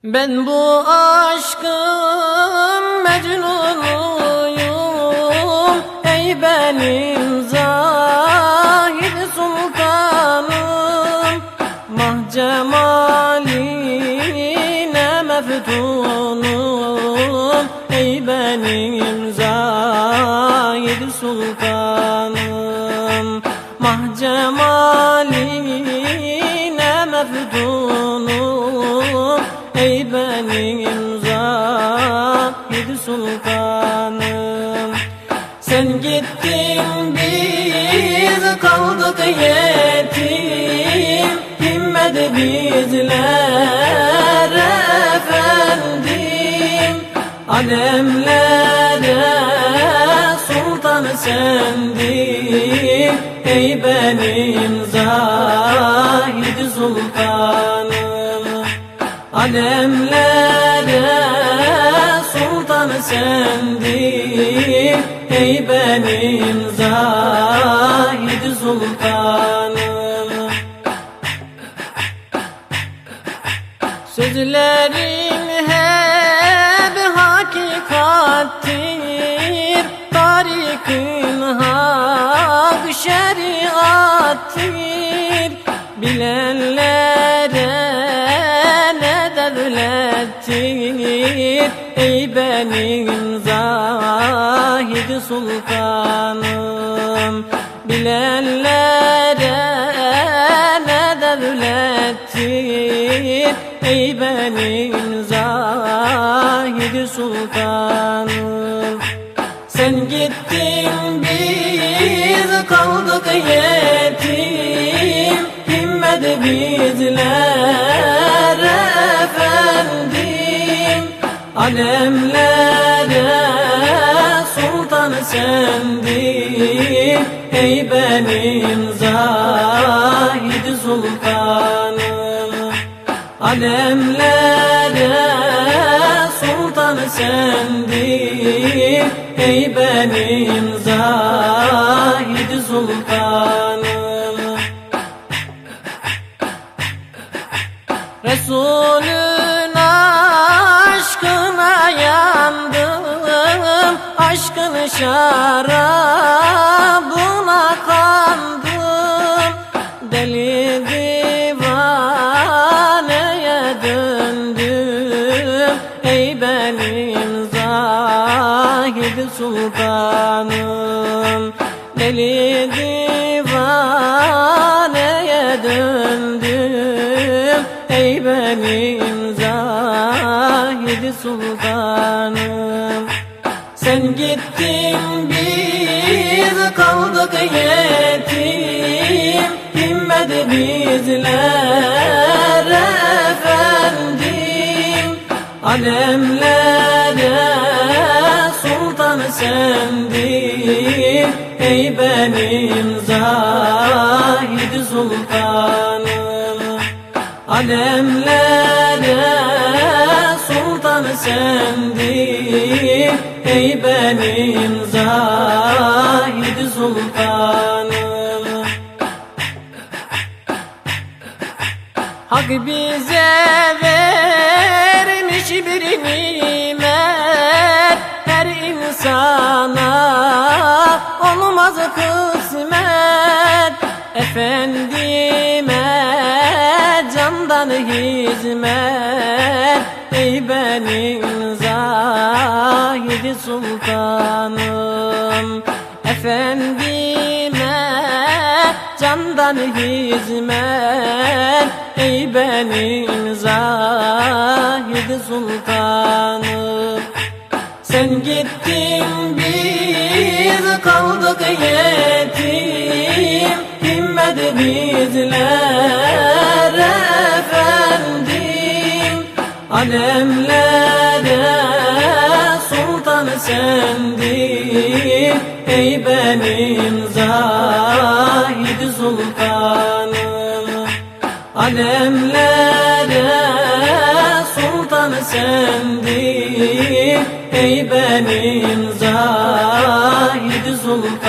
Ben bu aşkın mecnunuyum, ey benim zahid sultanım. Mah cemaline meftunum, ey benim zahid sultanım. Mah cemaline meftunum, ey benim zahid sultanım. Sen gittin, biz kaldık yetim, himmet bizler efendim. Alemlere sultan sendin, ey benim zahid sultanım. Alemlere sultan sendin, ey benim zahid sultanım. Sözlerin hep hakikattir, tarikin hak şeriattir. Bilenlere ne devlettir, ey benim zahid sultanım. Bilenlere ne devlettir, ey benim zahid sultanım. Sen gittin, biz kaldık yetim, himmet bizler efendim. Alemlere sultan sendin, ey benim zahid sultanım. Alemlere sultan sendin, ey benim zahid sultanım. Resulün aşkına yandım, aşkın şarabına kandım. Deli divaneye döndüm, ey benim zahid sultanım. Deli divaneye döndüm, ey benim zahid sultanım. Sen gittin, biz kaldık yetim, himmet bizler efendim. Alemlere sultan sendin, ey benim zahid sultanım. Alemlere sultan sendin, ey benim zahid sultanım. Hak bize vermiş bir nimet, her insana olmaz kısmet. Efendime candan hizmet, ey benim zahid sultanım. Efendime candan hizmet, ey benim zahid sultanım. Sen gittin, biz kaldık yetim, himmet bizler efendim. Alemlere sultan sendin, ey benim zahid sultanım. Alemlere sultan sendin, ey benim zahid sultanım.